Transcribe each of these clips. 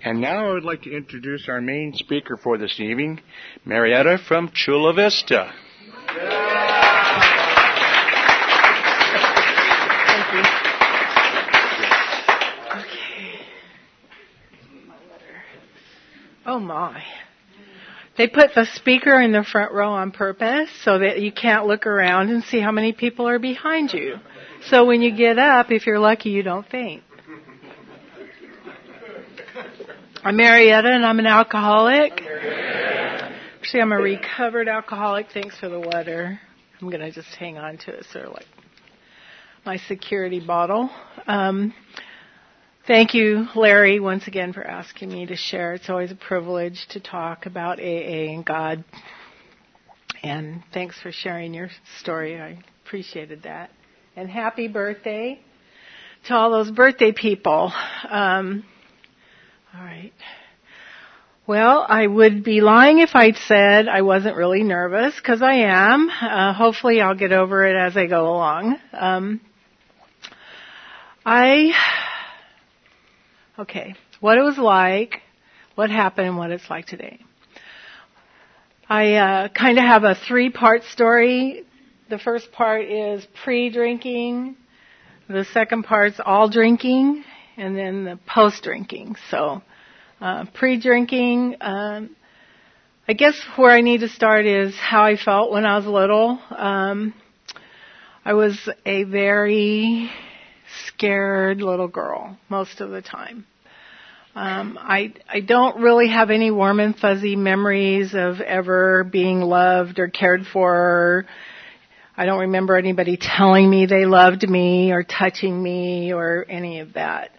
And now I would like to introduce our main speaker for this evening, Marietta from Chula Vista. Thank you. Okay. Oh my. They put the speaker in the front row on purpose so that you can't look around and see how many people are behind you. So when you get up, if you're lucky, you don't faint. I'm Marietta, and I'm an alcoholic. Actually, I'm a recovered alcoholic. Thanks for the water. I'm going to just hang on to it, sort of like my security bottle. Thank you, Larry, once again for asking me to share. It's always a privilege to talk about AA and God. And thanks for sharing your story. I appreciated that. And happy birthday to all those birthday people. All right. Well, I would be lying if I'd said I wasn't really nervous, because I am. Hopefully I'll get over it as I go along. Okay, what it was like, what happened, and what it's like today. I kind of have a 3-part story. The first part is pre-drinking. The second part's all drinking, and then the post-drinking. So, pre-drinking, I guess where I need to start is how I felt when I was little. I was a very scared little girl most of the time. I don't really have any warm and fuzzy memories of ever being loved or cared for. I don't remember anybody telling me they loved me or touching me or any of that.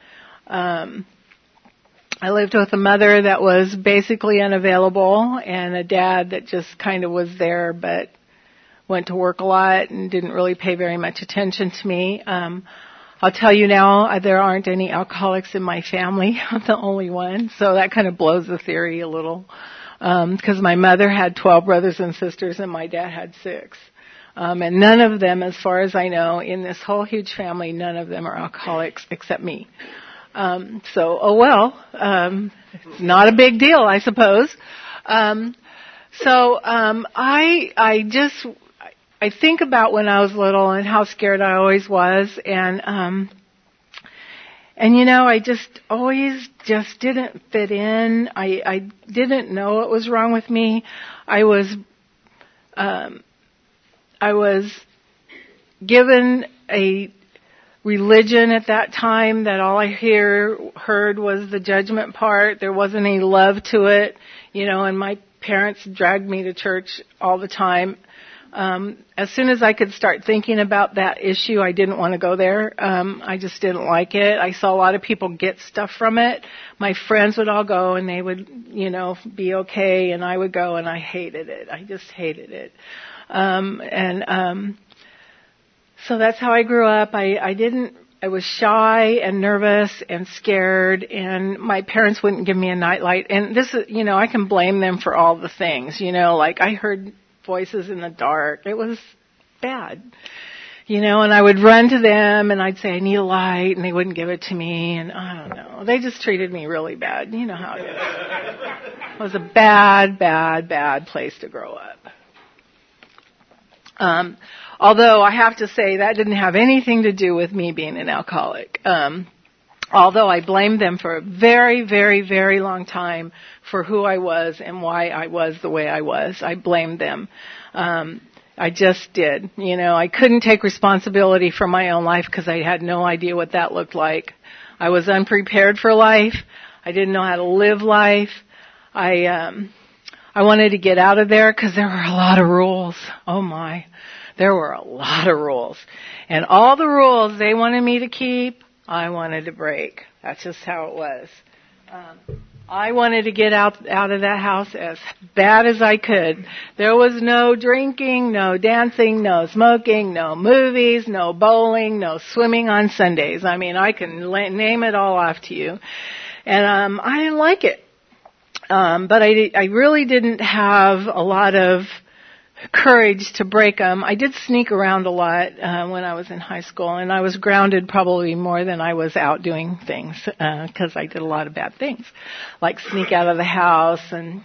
I lived with a mother that was basically unavailable and a dad that just kind of was there but went to work a lot and didn't really pay very much attention to me. I'll tell you now, there aren't any alcoholics in my family. I'm the only one, so that kind of blows the theory a little. Because my mother had 12 brothers and sisters and my dad had 6. And none of them, as far as I know, in this whole huge family, none of them are alcoholics except me. It's not a big deal, I suppose. I think about when I was little and how scared I always was, and I just always just didn't fit in. I didn't know what was wrong with me. I was given a religion at that time that all I heard was the judgment part. There wasn't any love to it, and my parents dragged me to church all the time. As soon as I could start thinking about that issue, I didn't want to go there. I just didn't like it. I saw a lot of people get stuff from it. My friends would all go and they would, be okay, and I would go and I hated it. I just hated it. So that's how I grew up. I was shy and nervous and scared, and my parents wouldn't give me a nightlight. And this is, I can blame them for all the things, like I heard voices in the dark. It was bad, and I would run to them and I'd say, I need a light, and they wouldn't give it to me, and I don't know. They just treated me really bad. You know how it is. It was a bad, bad, bad place to grow up. Although I have to say that didn't have anything to do with me being an alcoholic. Although I blamed them for a very, very, very long time for who I was and why I was the way I was. I blamed them. I just did. I couldn't take responsibility for my own life because I had no idea what that looked like. I was unprepared for life. I didn't know how to live life. I wanted to get out of there because there were a lot of rules. Oh my. There were a lot of rules. And all the rules they wanted me to keep, I wanted to break. That's just how it was. I wanted to get out of that house as bad as I could. There was no drinking, no dancing, no smoking, no movies, no bowling, no swimming on Sundays. I mean, I can name it all off to you. And I didn't like it. But I really didn't have a lot of courage to break them. I did sneak around a lot when I was in high school, and I was grounded probably more than I was out doing things because I did a lot of bad things, like sneak out of the house and,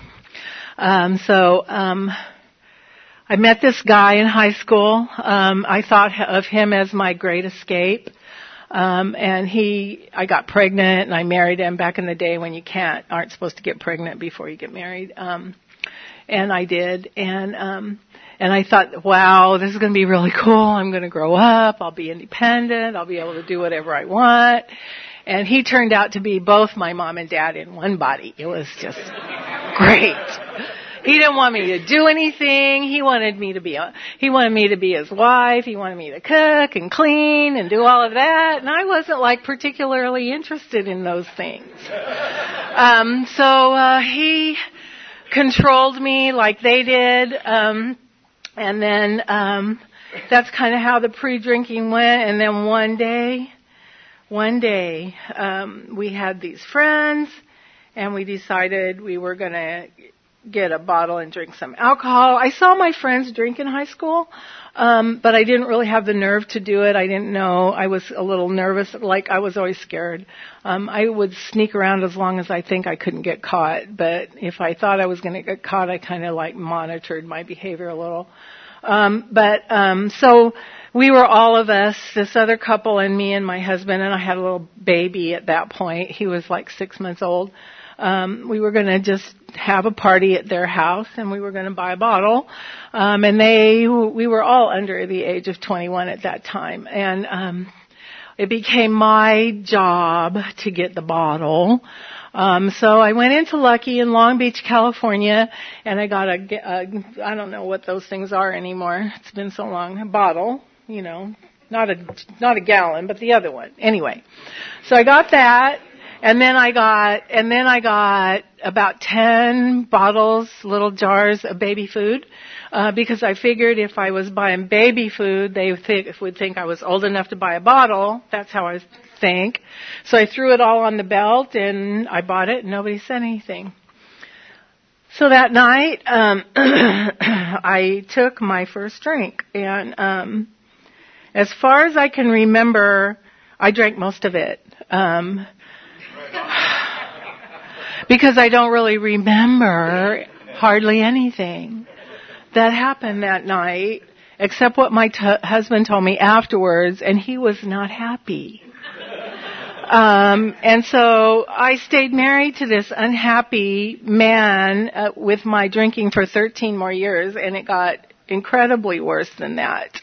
I met this guy in high school. I thought of him as my great escape. I got pregnant and I married him back in the day when you aren't supposed to get pregnant before you get married. And I did. And I thought, wow, this is going to be really cool. I'm going to grow up. I'll be independent. I'll be able to do whatever I want. And he turned out to be both my mom and dad in one body. It was just great. He didn't want me to do anything. He wanted me to be his wife. He wanted me to cook and clean and do all of that. And I wasn't particularly interested in those things. He controlled me like they did. And then, that's kind of how the pre-drinking went. And then one day, we had these friends and we decided we were going to get a bottle and drink some alcohol. I saw my friends drink in high school, but I didn't really have the nerve to do it. I didn't know. I was a little nervous. I was always scared. I would sneak around as long as I think I couldn't get caught. But if I thought I was going to get caught, I kind of monitored my behavior a little. So we were all of us, this other couple and me and my husband, and I had a little baby at that point. He was 6 months old. We were going to just have a party at their house and we were going to buy a bottle. We were all under the age of 21 at that time. And, it became my job to get the bottle. So I went into Lucky in Long Beach, California, and I got I don't know what those things are anymore. It's been so long. A bottle, not a gallon, but the other one. Anyway. So I got that. And then I got about 10 bottles, little jars of baby food, because I figured if I was buying baby food, they would think I was old enough to buy a bottle. That's how I think. So I threw it all on the belt and I bought it and nobody said anything. So that night, I took my first drink and, as far as I can remember, I drank most of it. Because I don't really remember hardly anything that happened that night, except what my husband told me afterwards, and he was not happy. And so I stayed married to this unhappy man with my drinking for 13 more years, and it got incredibly worse than that.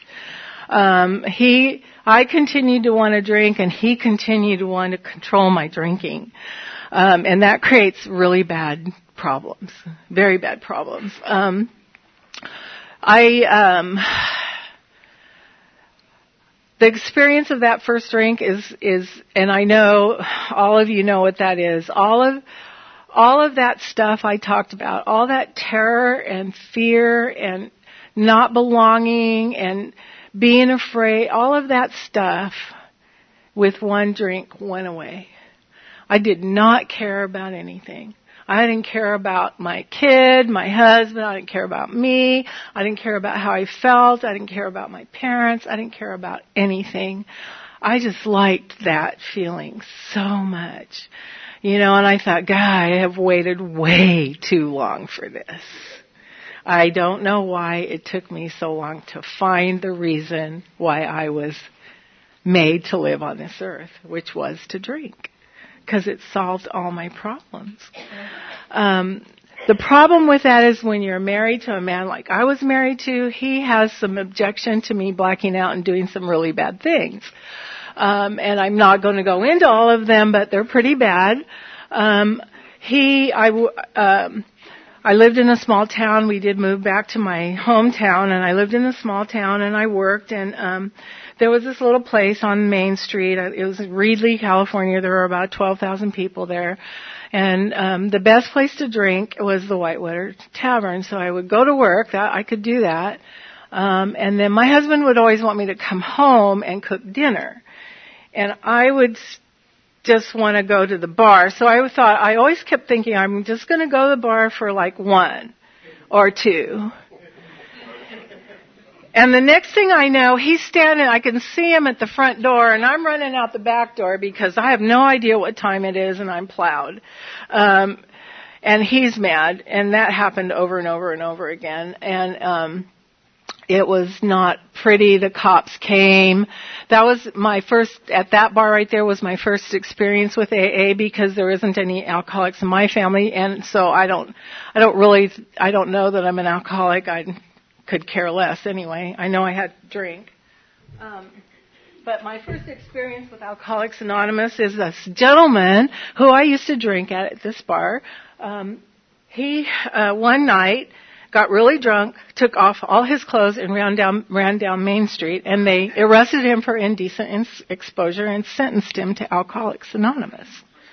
I continued to want to drink, and he continued to want to control my drinking. And that creates really bad problems, very bad problems. The experience of that first drink is, and I know all of you know what that is. All of that stuff I talked about, all that terror and fear and not belonging and being afraid, all of that stuff with one drink went away. I did not care about anything. I didn't care about my kid, my husband. I didn't care about me. I didn't care about how I felt. I didn't care about my parents. I didn't care about anything. I just liked that feeling so much. And I thought, God, I have waited way too long for this. I don't know why it took me so long to find the reason why I was made to live on this earth, which was to drink. Because it solved all my problems. The problem with that is when you're married to a man like I was married to, he has some objection to me blacking out and doing some really bad things. And I'm not going to go into all of them, but they're pretty bad. I lived in a small town. We did move back to my hometown, and I lived in a small town, and I worked, and there was this little place on Main Street. It was Reedley, California. There were about 12,000 people there. And the best place to drink was the Whitewater Tavern. So I would go to work. I could do that. And then my husband would always want me to come home and cook dinner. And I would just want to go to the bar. So I always kept thinking, I'm just going to go to the bar for 1 or 2. And the next thing I know, he's standing, I can see him at the front door, and I'm running out the back door because I have no idea what time it is and I'm plowed. And he's mad, and that happened over and over and over again. And it was not pretty. The cops came. That was my first, at that bar right there was my first experience with AA because there isn't any alcoholics in my family, and so I don't know that I'm an alcoholic. I could care less anyway. I know I had to drink. But my first experience with Alcoholics Anonymous is this gentleman who I used to drink at this bar. He one night got really drunk, took off all his clothes, and ran down Main Street, and they arrested him for indecent exposure and sentenced him to Alcoholics Anonymous.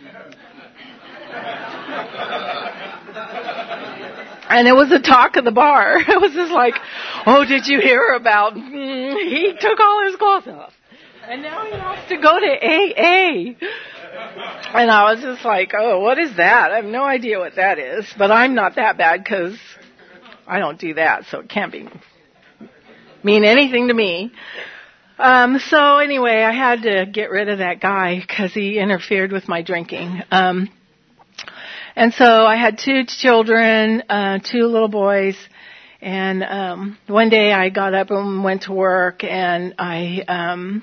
And it was the talk of the bar. It was just like, oh, did you hear about, he took all his clothes off. And now he wants to go to AA. And I was just like, oh, what is that? I have no idea what that is. But I'm not that bad because I don't do that, so it can't mean anything to me. So anyway, I had to get rid of that guy because he interfered with my drinking. And so I had 2 children, 2 little boys, and one day I got up and went to work, and I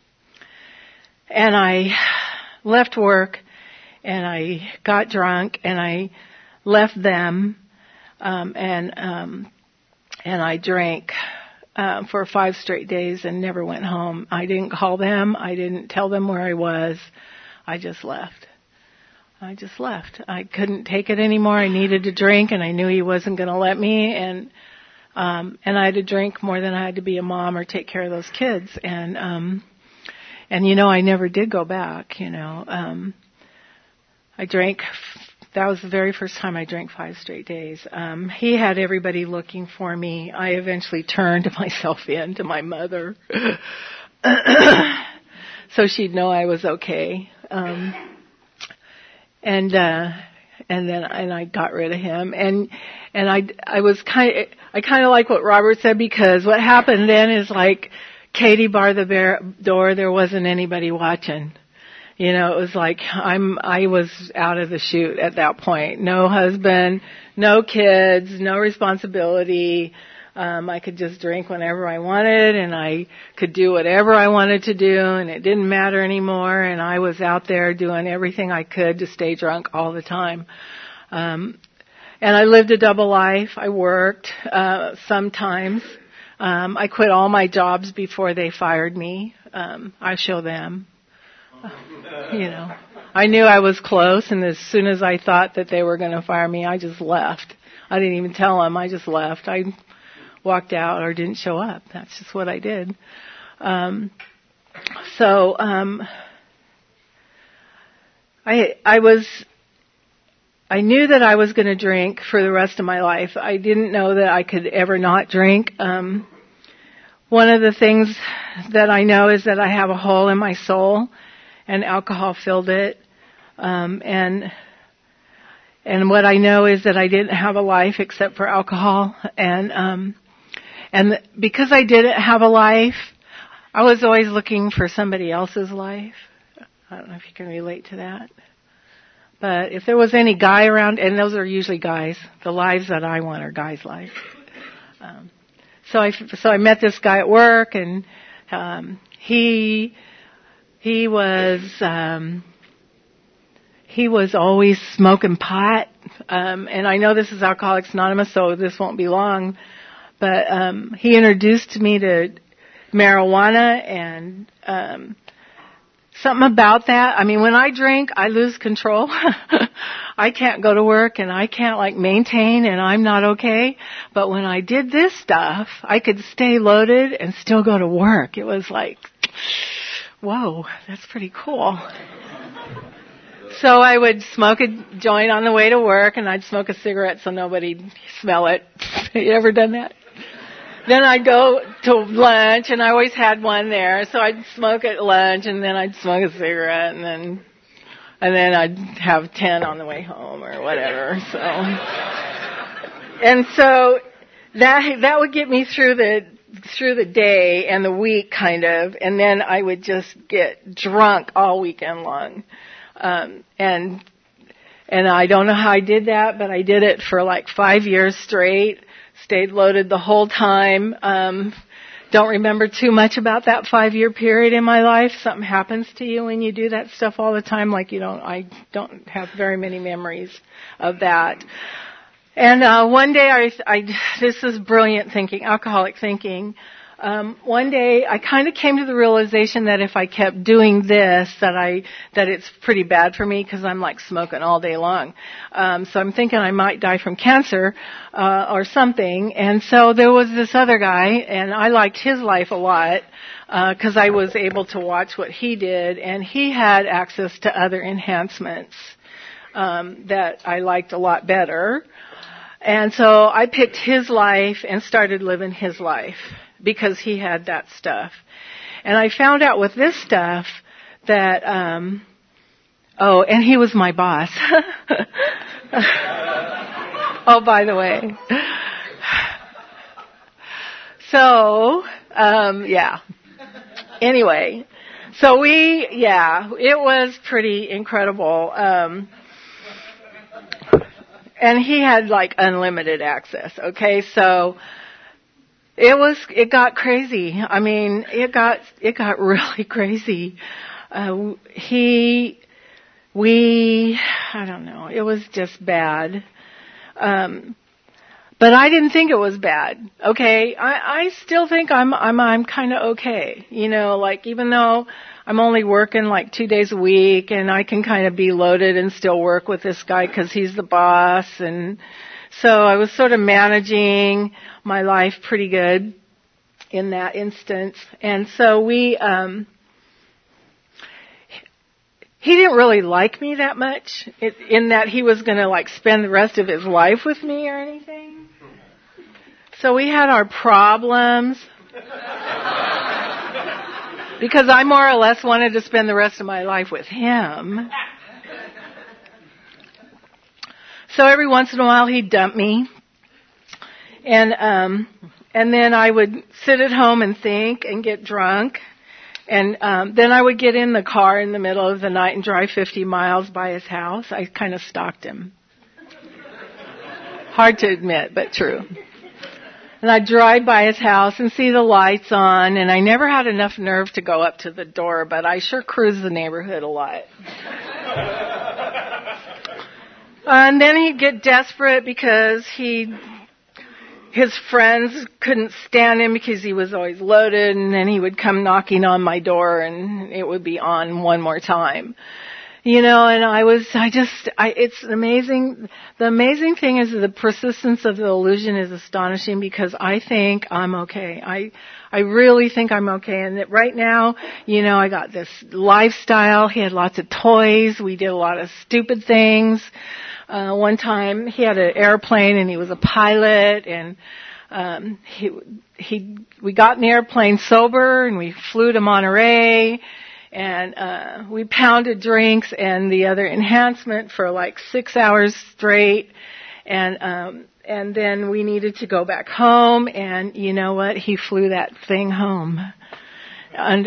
left work, and I got drunk, and I left them, and I drank for 5 straight days and never went home. I didn't call them. I didn't tell them where I was. I just left. I couldn't take it anymore. I needed to drink, and I knew he wasn't going to let me, and I had to drink more than I had to be a mom or take care of those kids. And I never did go back, I drank, that was the very first time I drank 5 straight days. He had everybody looking for me. I eventually turned myself in to my mother so she'd know I was okay. And I got rid of him, and I was kind of like what Robert said, because what happened then is like Katie barred the door. There wasn't anybody watching. It was like I was out of the chute at that point. No husband, no kids, no responsibility. I could just drink whenever I wanted, and I could do whatever I wanted to do, and it didn't matter anymore, and I was out there doing everything I could to stay drunk all the time. And I lived a double life. I worked, sometimes. I quit all my jobs before they fired me. I show them. I knew I was close, and as soon as I thought that they were going to fire me, I just left. I didn't even tell them. I just left. I walked out or didn't show up. That's just what I did. I knew that I was going to drink for the rest of my life. I didn't know that I could ever not drink. One of the things that I know is that I have a hole in my soul, and alcohol filled it. And what I know is that I didn't have a life except for alcohol. And because I didn't have a life, I was always looking for somebody else's life. I don't know if you can relate to that. But if there was any guy around, and those are usually guys, the lives that I want are guys' lives. So I met this guy at work, and he was always smoking pot. And I know this is Alcoholics Anonymous, so this won't be long. But he introduced me to marijuana, and something about that. I mean, when I drink, I lose control. I can't go to work, and I can't maintain, and I'm not okay. But when I did this stuff, I could stay loaded and still go to work. It was like, whoa, that's pretty cool. So I would smoke a joint on the way to work, and I'd smoke a cigarette so nobody'd smell it. You ever done that? Then I'd go to lunch, and I always had one there, so I'd smoke at lunch, and then I'd smoke a cigarette, and then I'd have 10 on the way home or whatever. So that would get me through through the day and the week kind of, and then I would just get drunk all weekend long. And I don't know how I did that, but I did it for like 5 years straight, stayed loaded the whole time. Don't remember too much about that 5-year period in my life. Something happens to you when you do that stuff all the time. Like I don't have very many memories of that. And one day this is brilliant thinking, alcoholic thinking. One day I kind of came to the realization that if I kept doing this, that it's pretty bad for me because I'm like smoking all day long. So I'm thinking I might die from cancer, or something. And so there was this other guy, and I liked his life a lot, because I was able to watch what he did, and he had access to other enhancements, that I liked a lot better. And so I picked his life and started living his life, because he had that stuff. And I found out with this stuff that, and he was my boss. Oh, by the way. So, yeah. Anyway, so it was pretty incredible. And he had like unlimited access, okay? So, it got crazy. I mean, it got really crazy. I don't know. It was just bad. But I didn't think it was bad. Okay. I still think I'm kind of okay. You know, like even though I'm only working like 2 days a week and I can kind of be loaded and still work with this guy because he's the boss, and so I was sort of managing my life pretty good in that instance. And so he didn't really like me that much in that he was going to like spend the rest of his life with me or anything. So we had our problems because I more or less wanted to spend the rest of my life with him. So every once in a while he'd dump me. And then I would sit at home and think and get drunk. And then I would get in the car in the middle of the night and drive 50 miles by his house. I kind of stalked him. Hard to admit, but true. And I'd drive by his house and see the lights on, and I never had enough nerve to go up to the door, but I sure cruised the neighborhood a lot. And then he'd get desperate because his friends couldn't stand him because he was always loaded, and then he would come knocking on my door and it would be on one more time. You know, and it's amazing. The amazing thing is the persistence of the illusion is astonishing because I think I'm okay. I really think I'm okay. And that right now, you know, I got this lifestyle. He had lots of toys. We did a lot of stupid things. One time he had an airplane and he was a pilot, and we got in the airplane sober and we flew to Monterey, and we pounded drinks and the other enhancement for like 6 hours straight, and then we needed to go back home, and you know what? He flew that thing home. And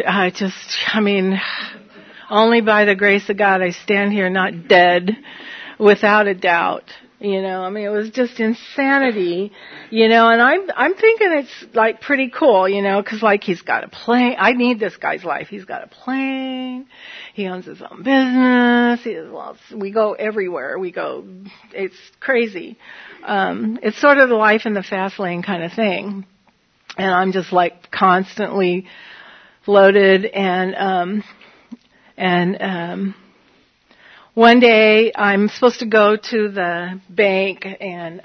only by the grace of God I stand here not dead. Without a doubt, you know, I mean, it was just insanity, you know, and I'm thinking it's like pretty cool, you know, cause like he's got a plane. I need this guy's life. He's got a plane. He owns his own business. We go everywhere. It's crazy. It's sort of the life in the fast lane kind of thing. And I'm just like constantly loaded one day I'm supposed to go to the bank and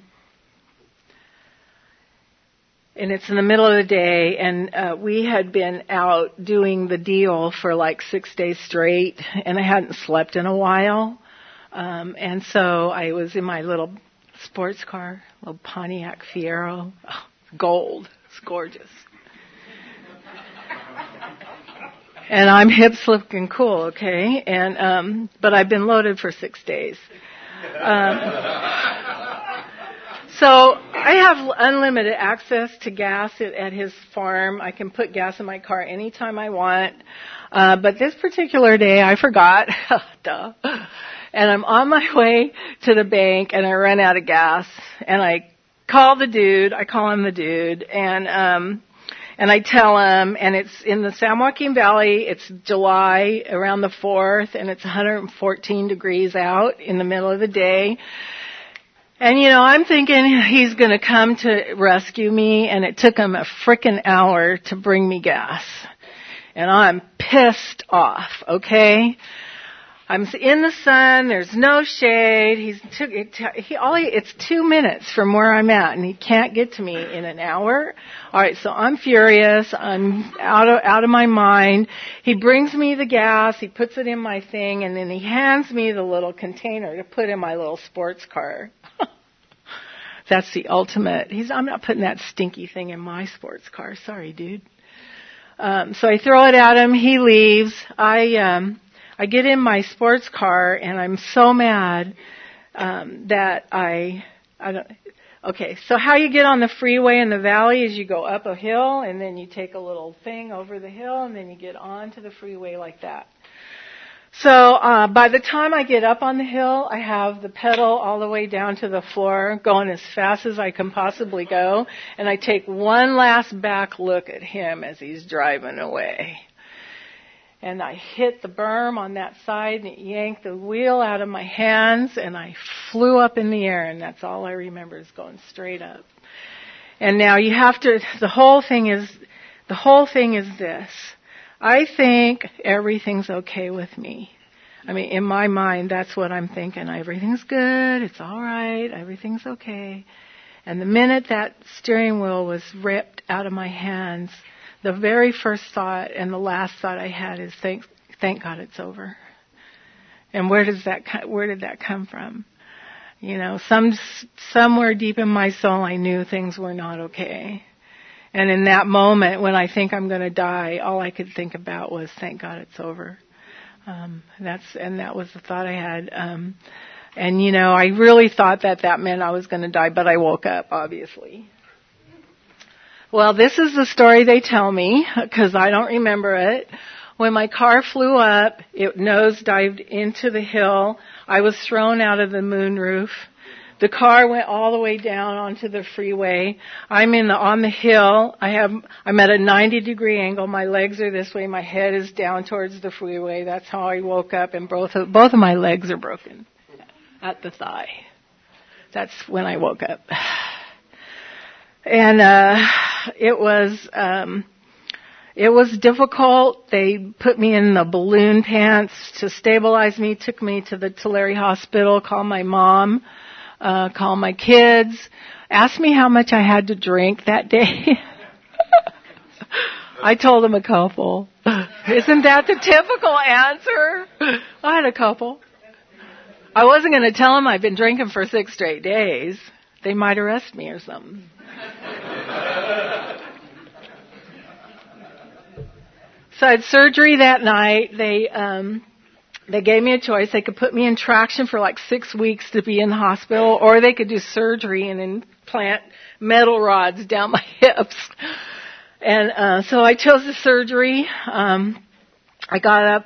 it's in the middle of the day, and we had been out doing the deal for like 6 days straight, and I hadn't slept in a while. And so I was in my little sports car, little Pontiac Fiero, gold. It's gorgeous. And I'm hip, slick, and cool, okay? And but I've been loaded for 6 days. So I have unlimited access to gas at his farm. I can put gas in my car anytime I want. But this particular day I forgot. Duh. And I'm on my way to the bank and I run out of gas and I call him the dude, and I tell him, and it's in the San Joaquin Valley, it's July around the 4th, and it's 114 degrees out in the middle of the day. And I'm thinking he's gonna come to rescue me, and it took him a frickin' hour to bring me gas. And I'm pissed off, okay? I'm in the sun, there's no shade, it's 2 minutes from where I'm at, and he can't get to me in an hour. Alright, so I'm furious, I'm out of my mind. He brings me the gas, he puts it in my thing, and then he hands me the little container to put in my little sports car. That's the ultimate. I'm not putting that stinky thing in my sports car, sorry dude. So I throw it at him, he leaves, I get in my sports car and I'm so mad that I don't. Okay, so how you get on the freeway in the valley is you go up a hill and then you take a little thing over the hill and then you get onto the freeway like that. So by the time I get up on the hill, I have the pedal all the way down to the floor, going as fast as I can possibly go, and I take one last back look at him as he's driving away. And I hit the berm on that side and it yanked the wheel out of my hands and I flew up in the air, and that's all I remember is going straight up. And now the whole thing is this. I think everything's okay with me. I mean, in my mind, that's what I'm thinking. Everything's good. It's all right. Everything's okay. And the minute that steering wheel was ripped out of my hands, the very first thought and the last thought I had is thank God it's over. And where did that come from? Somewhere deep in my soul I knew things were not okay. And in that moment when I think I'm going to die, all I could think about was thank God it's over. That was the thought I had. I really thought that meant I was going to die, but I woke up, obviously. Well, this is the story they tell me, because I don't remember it. When my car flew up, it nosedived into the hill. I was thrown out of the moonroof. The car went all the way down onto the freeway. I'm on the hill. I'm at a 90-degree angle. My legs are this way. My head is down towards the freeway. That's how I woke up, and both of my legs are broken at the thigh. That's when I woke up. And it was difficult. They put me in the balloon pants to stabilize me, took me to the Tulare Hospital, called my mom, called my kids, asked me how much I had to drink that day. I told them a couple. Isn't that the typical answer? I had a couple. I wasn't going to tell them I'd been drinking for 6 straight days. They might arrest me or something. So I had surgery that night. They gave me a choice. They could put me in traction for like 6 weeks to be in the hospital, or they could do surgery and implant metal rods down my hips. And so I chose the surgery. I got up.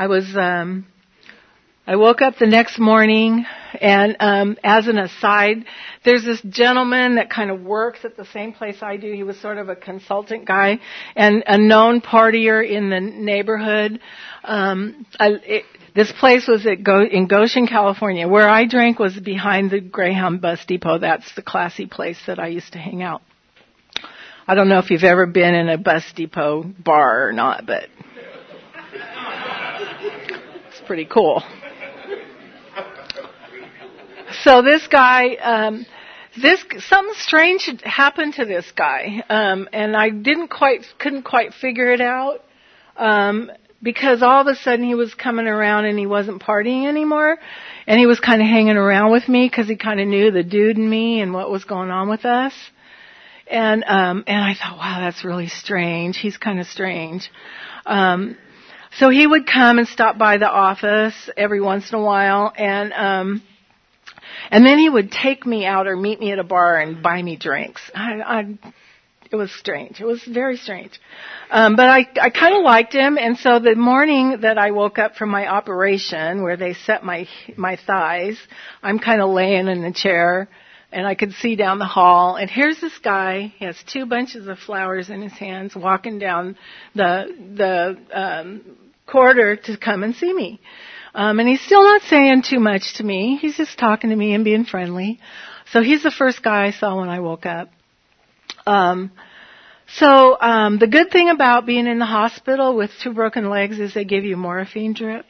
I woke up the next morning, and as an aside, there's this gentleman that kind of works at the same place I do. He was sort of a consultant guy and a known partier in the neighborhood. This place was in Goshen, California. Where I drank was behind the Greyhound bus depot. That's the classy place that I used to hang out. I don't know if you've ever been in a bus depot bar or not, but it's pretty cool. So this guy, something strange happened to this guy, and I couldn't quite figure it out, because all of a sudden he was coming around and he wasn't partying anymore, and he was kind of hanging around with me because he kind of knew the dude and me and what was going on with us, and I thought, wow, that's really strange. He's kind of strange. So he would come and stop by the office every once in a while, And then he would take me out or meet me at a bar and buy me drinks. It was strange. It was very strange. But I kind of liked him. And so the morning that I woke up from my operation where they set my thighs, I'm kind of laying in the chair and I could see down the hall. And here's this guy. He has 2 bunches of flowers in his hands walking down the corridor to come and see me. And he's still not saying too much to me. He's just talking to me and being friendly. So he's the first guy I saw when I woke up. The good thing about being in the hospital with 2 broken legs is they give you morphine drip.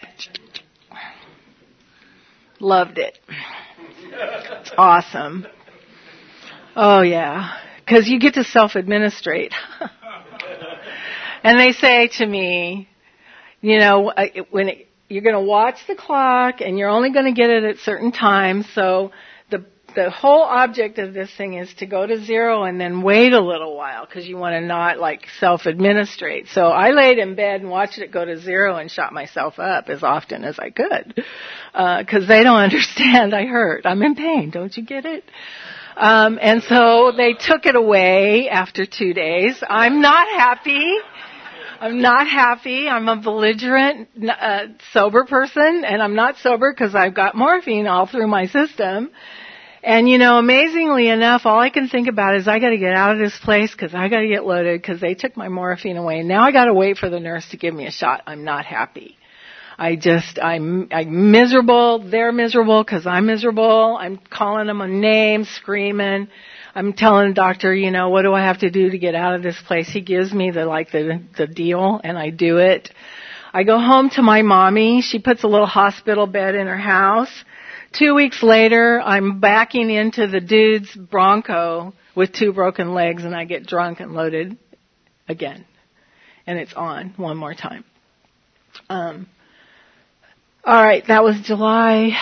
Loved it. It's awesome. Oh yeah. 'Cause you get to self-administrate. And they say to me, you're going to watch the clock and you're only going to get it at certain times. So the whole object of this thing is to go to 0 and then wait a little while because you want to not self-administrate. So I laid in bed and watched it go to 0 and shot myself up as often as I could because they don't understand I hurt. I'm in pain. Don't you get it? And so they took it away after 2 days. I'm not happy. I'm a belligerent, sober person, and I'm not sober because I've got morphine all through my system. And, amazingly enough, all I can think about is I got to get out of this place because I got to get loaded because they took my morphine away. And now I got to wait for the nurse to give me a shot. I'm not happy. I'm miserable. They're miserable because I'm miserable. I'm calling them a name, screaming. I'm telling the doctor, what do I have to do to get out of this place? He gives me the deal, and I do it. I go home to my mommy. She puts a little hospital bed in her house. 2 weeks later, I'm backing into the dude's Bronco with 2 broken legs, and I get drunk and loaded again. And it's on one more time. All right, that was July.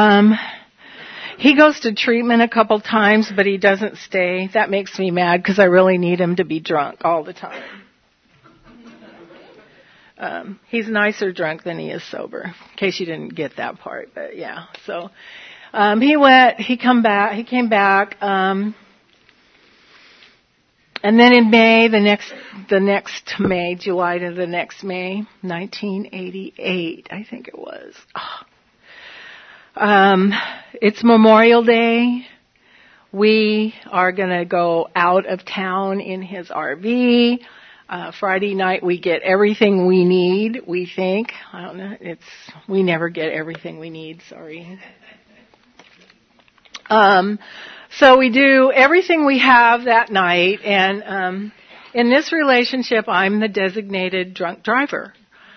He goes to treatment a couple times, but he doesn't stay. That makes me mad because I really need him to be drunk all the time. He's nicer drunk than he is sober, in case you didn't get that part, but yeah. So, he came back, and then in May, the next May, July to the next May, 1988, I think it was. It's Memorial Day. We are gonna go out of town in his RV. Friday night we get everything we need, we think. I don't know, we never get everything we need, sorry. So we do everything we have that night, and in this relationship I'm the designated drunk driver.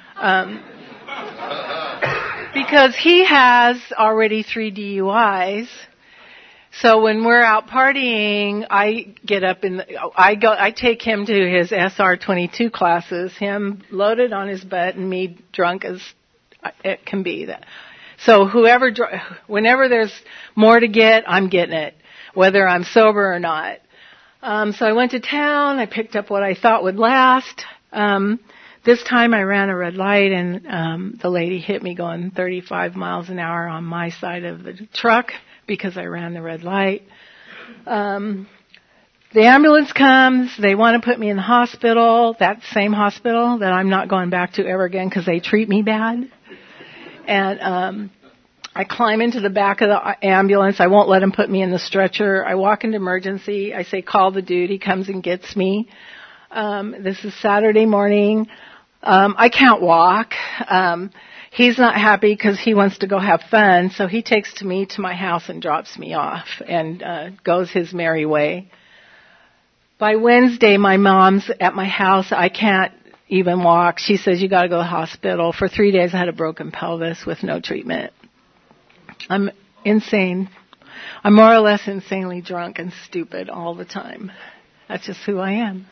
Because he has already 3 DUIs. So when we're out partying, I get up I take him to his SR22 classes, him loaded on his butt and me drunk as it can be. So whenever there's more to get, I'm getting it, whether I'm sober or not. So I went to town, I picked up what I thought would last. This time I ran a red light and the lady hit me going 35 miles an hour on my side of the truck because I ran the red light. The ambulance comes. They want to put me in the hospital, that same hospital that I'm not going back to ever again because they treat me bad. And I climb into the back of the ambulance. I won't let him put me in the stretcher. I walk into emergency. I say, call the dude. He comes and gets me. This is Saturday morning. I can't walk. He's not happy because he wants to go have fun, so he takes me to my house and drops me off and goes his merry way. By Wednesday, my mom's at my house. I can't even walk. She says, you got to go to the hospital. For 3 days, I had a broken pelvis with no treatment. I'm insane. I'm more or less insanely drunk and stupid all the time. That's just who I am.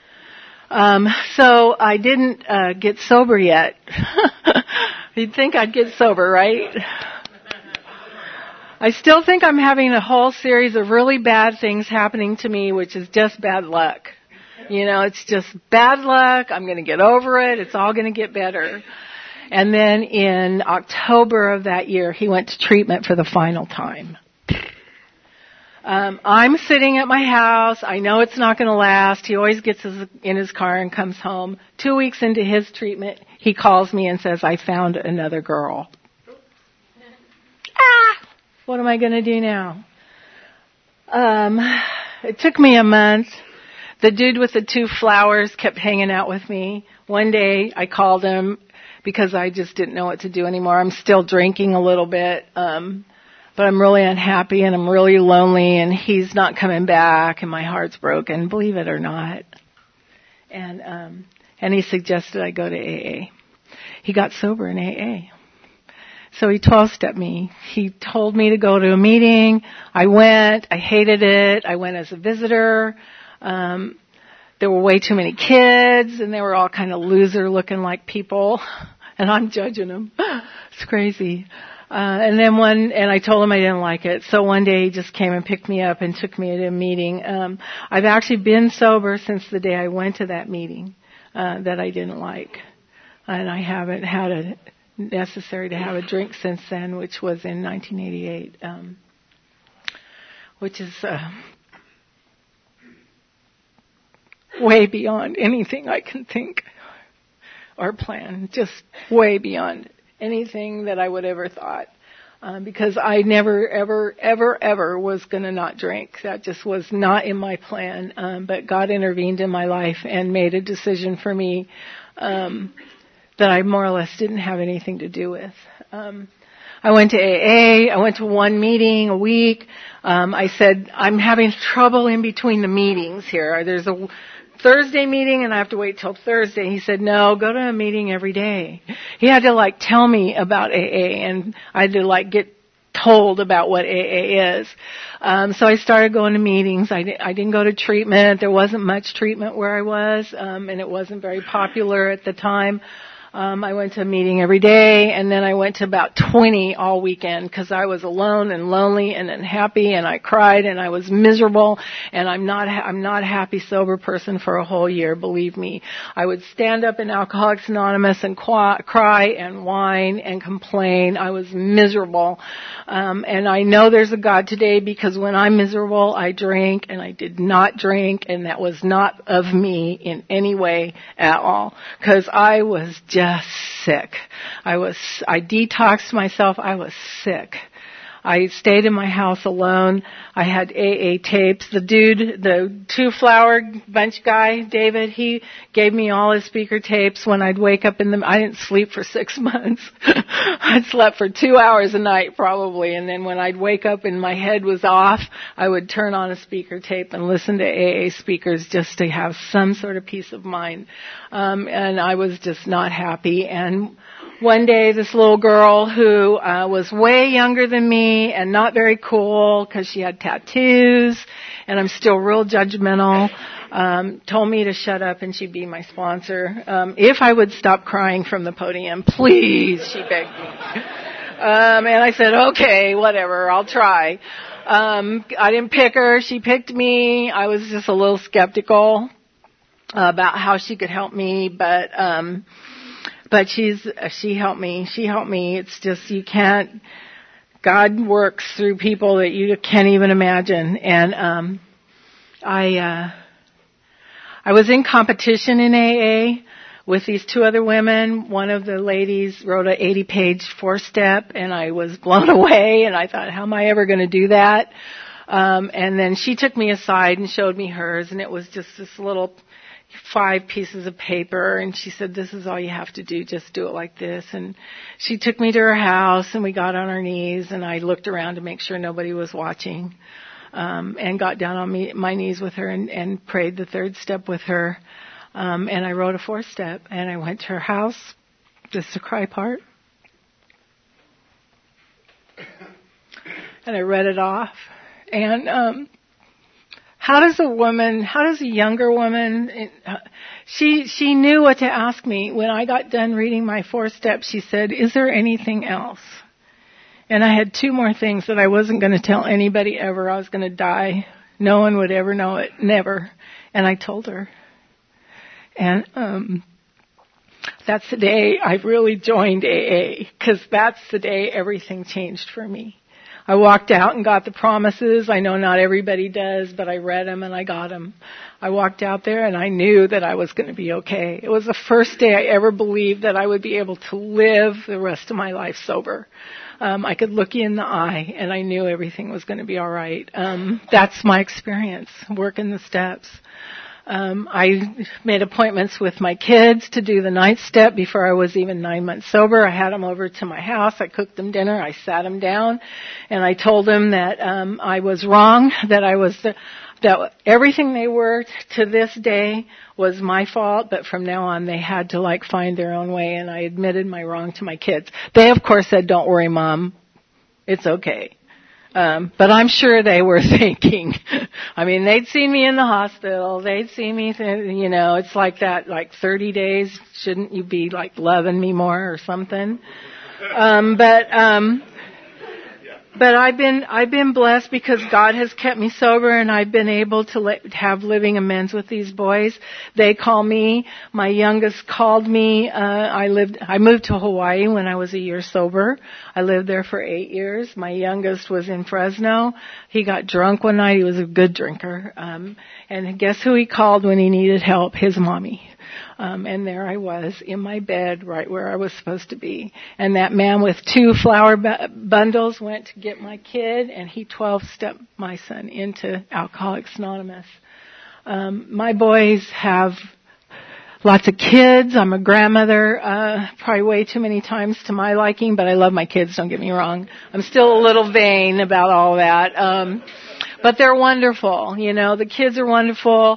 So I didn't get sober yet. You'd think I'd get sober, right? I still think I'm having a whole series of really bad things happening to me, which is just bad luck. It's just bad luck. I'm going to get over it. It's all going to get better. And then in October of that year, he went to treatment for the final time. I'm sitting at my house. I know it's not going to last. He always gets in his car and comes home. 2 weeks into his treatment, he calls me and says, I found another girl. What am I going to do now? It took me a month. The dude with the 2 flowers kept hanging out with me. One day I called him because I just didn't know what to do anymore. I'm still drinking a little bit, but I'm really unhappy and I'm really lonely and he's not coming back and my heart's broken, believe it or not. And he suggested I go to AA. He got sober in AA. So he 12-stepped me. He told me to go to a meeting. I went. I hated it. I went as a visitor. There were way too many kids, and they were all kind of loser-looking like people, and I'm judging them. It's crazy. And I told him I didn't like it. So one day he just came and picked me up and took me to a meeting. I've actually been sober since the day I went to that meeting that I didn't like, and I haven't had it necessary to have a drink since then, which was in 1988, which is way beyond anything I can think or plan, just way beyond anything that I would ever thought, because I never, ever was going to not drink. That just was not in my plan, but God intervened in my life and made a decision for me that I more or less didn't have anything to do with. I went to AA. I went to one meeting a week. I said, I'm having trouble in between the meetings here. There's a Thursday meeting and I have to wait till Thursday. He said, no, go to a meeting every day. He had to tell me about AA and I had to get told about what AA is. So I started going to meetings. I didn't go to treatment. There wasn't much treatment where I was, and it wasn't very popular at the time. I went to a meeting every day, and then I went to about 20 all weekend because I was alone and lonely and unhappy, and I cried and I was miserable. And I'm not a happy sober person for a whole year. Believe me, I would stand up in Alcoholics Anonymous and cry and whine and complain. I was miserable, and I know there's a God today because when I'm miserable, I drink, and I did not drink, and that was not of me in any way at all because I was just sick. I detoxed myself. I was sick. I stayed in my house alone. I had AA tapes. The dude, the 2-flower bunch guy, David, he gave me all his speaker tapes when I'd wake up I didn't sleep for 6 months. I'd slept for 2 hours a night probably. And then when I'd wake up and my head was off, I would turn on a speaker tape and listen to AA speakers just to have some sort of peace of mind. And I was just not happy. And one day, this little girl who was way younger than me and not very cool because she had tattoos, and I'm still real judgmental, told me to shut up and she'd be my sponsor. If I would stop crying from the podium, please, she begged me. And I said, okay, whatever, I'll try. I didn't pick her. She picked me. I was just a little skeptical about how she could help me, but she helped me. She helped me. It's just, God works through people that you can't even imagine. And, I was in competition in AA with these 2 other women. One of the ladies wrote an 80-page 4-step and I was blown away and I thought, how am I ever going to do that? And then she took me aside and showed me hers, and it was just this little 5 pieces of paper, and she said, this is all you have to do, just do it like this. And she took me to her house and we got on our knees and I looked around to make sure nobody was watching, and got down on my knees with her and prayed the 3rd step with her, and I wrote a 4th step and I went to her house, just the cry part, and I read it off. And how does a younger woman, she knew what to ask me. When I got done reading my 4 steps, she said, is there anything else? And I had 2 more things that I wasn't going to tell anybody ever. I was going to die. No one would ever know it. Never. And I told her. And that's the day I really joined AA, because that's the day everything changed for me. I walked out and got the promises. I know not everybody does, but I read them and I got them. I walked out there and I knew that I was going to be okay. It was the first day I ever believed that I would be able to live the rest of my life sober. I could look you in the eye and I knew everything was going to be all right. That's my experience, working the steps. I made appointments with my kids to do the 9th step before I was even 9 months sober. I had them over to my house. I cooked them dinner. I sat them down and I told them that, I was wrong, that everything they were to this day was my fault, but from now on they had to find their own way, and I admitted my wrong to my kids. They of course said, "Don't worry, Mom. It's okay." But I'm sure they were thinking, they'd seen me in the hospital. They'd seen me, it's like that, 30 days. Shouldn't you be loving me more or something? But I've been blessed because God has kept me sober, and I've been able to have living amends with these boys. They call me. My youngest called me. I moved to Hawaii when I was a year sober. I lived there for 8 years. My youngest was in Fresno. He got drunk one night. He was a good drinker. And guess who he called when he needed help? His mommy. And there I was in my bed right where I was supposed to be. And that man with 2 flower bundles went to get my kid, and he 12-stepped my son into Alcoholics Anonymous. My boys have lots of kids. I'm a grandmother, probably way too many times to my liking, but I love my kids, don't get me wrong. I'm still a little vain about all that. But they're wonderful. The kids are wonderful.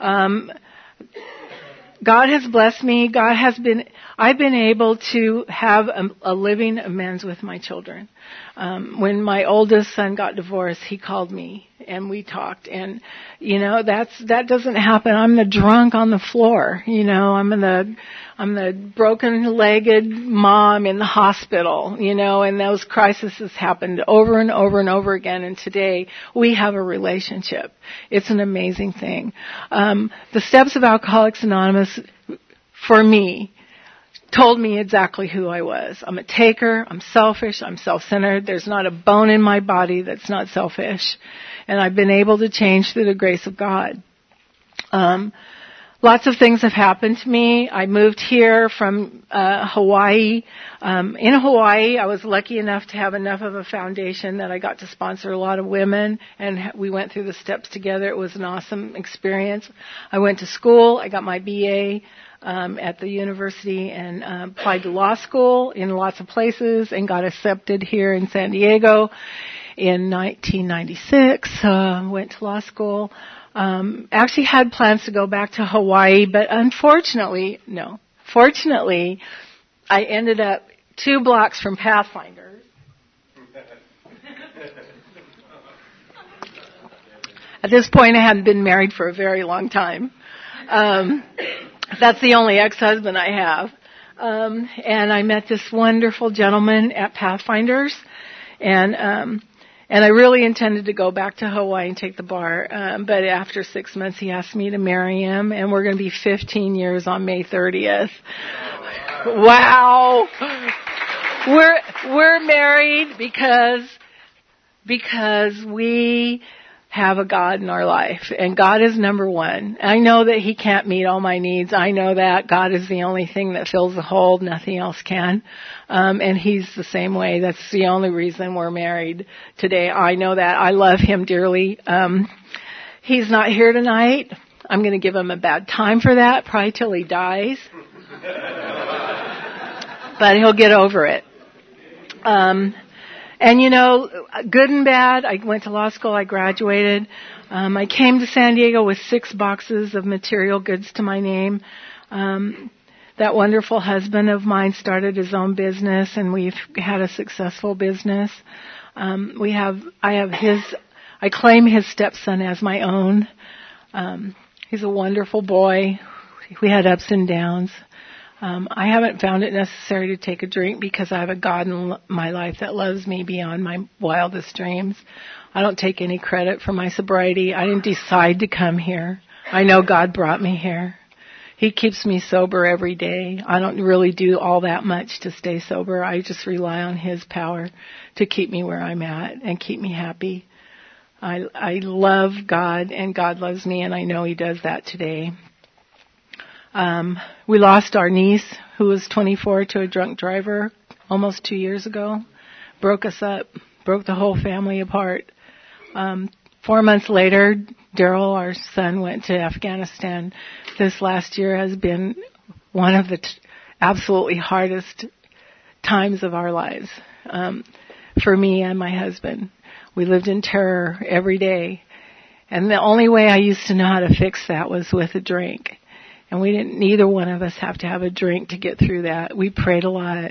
God has blessed me. I've been able to have a living amends with my children. When my oldest son got divorced, he called me and we talked, and that doesn't happen. I'm the drunk on the floor. I'm the broken-legged mom in the hospital, and those crises happened over and over and over again, and today we have a relationship. It's an amazing thing. The steps of Alcoholics Anonymous, for me, told me exactly who I was. I'm a taker, I'm selfish, I'm self-centered. There's not a bone in my body that's not selfish. And I've been able to change through the grace of God. Lots of things have happened to me. I moved here from Hawaii. In Hawaii, I was lucky enough to have enough of a foundation that I got to sponsor a lot of women, and we went through the steps together. It was an awesome experience. I went to school. I got my BA at the university and applied to law school in lots of places and got accepted here in San Diego in 1996. Went to law school. Actually had plans to go back to Hawaii, but fortunately, I ended up 2 blocks from Pathfinder. At this point, I hadn't been married for a very long time. That's the only ex-husband I have. And I met this wonderful gentleman at Pathfinders, and I really intended to go back to Hawaii and take the bar, but after 6 months he asked me to marry him, and we're going to be 15 years on May 30th. Wow! We're married because we have a God in our life, and God is number one. I know that He can't meet all my needs. I know that God is the only thing that fills the hole. Nothing else can. And He's the same way. That's the only reason we're married today. I know that. I love Him dearly. He's not here tonight. I'm going to give him a bad time for that, probably till he dies. But he'll get over it. And good and bad, I went to law school, I graduated. I came to San Diego with 6 boxes of material goods to my name. That wonderful husband of mine started his own business, and we've had a successful business. I claim his stepson as my own. He's a wonderful boy. We had ups and downs. I haven't found it necessary to take a drink because I have a God in my life that loves me beyond my wildest dreams. I don't take any credit for my sobriety. I didn't decide to come here. I know God brought me here. He keeps me sober every day. I don't really do all that much to stay sober. I just rely on His power to keep me where I'm at and keep me happy. I love God, and God loves me, and I know He does that today. We lost our niece, who was 24, to a drunk driver almost 2 years ago. Broke us up, broke the whole family apart. 4 months later, Daryl, our son, went to Afghanistan. This last year has been one of the absolutely hardest times of our lives for me and my husband. We lived in terror every day. And the only way I used to know how to fix that was with a drink. And neither one of us have to have a drink to get through that. We prayed a lot.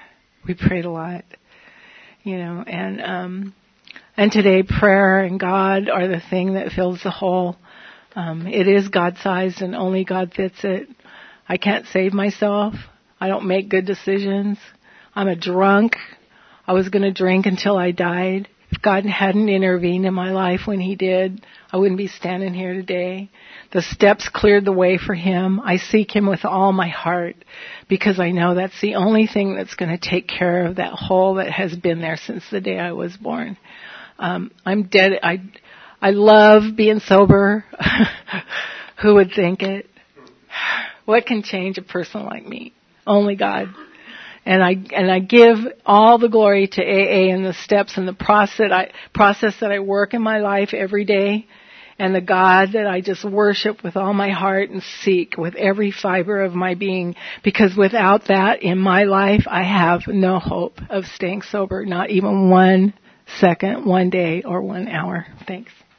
And today prayer and God are the thing that fills the hole. It is God-sized and only God fits it. I can't save myself. I don't make good decisions. I'm a drunk. I was going to drink until I died. If God hadn't intervened in my life when He did, I wouldn't be standing here today. The steps cleared the way for Him. I seek Him with all my heart because I know that's the only thing that's going to take care of that hole that has been there since the day I was born. I'm dead. I love being sober. Who would think it? What can change a person like me? Only God. And I give all the glory to AA and the steps and the process that I work in my life every day, and the God that I just worship with all my heart and seek with every fiber of my being. Because without that in my life, I have no hope of staying sober, not even 1 second, 1 day, or 1 hour. Thanks.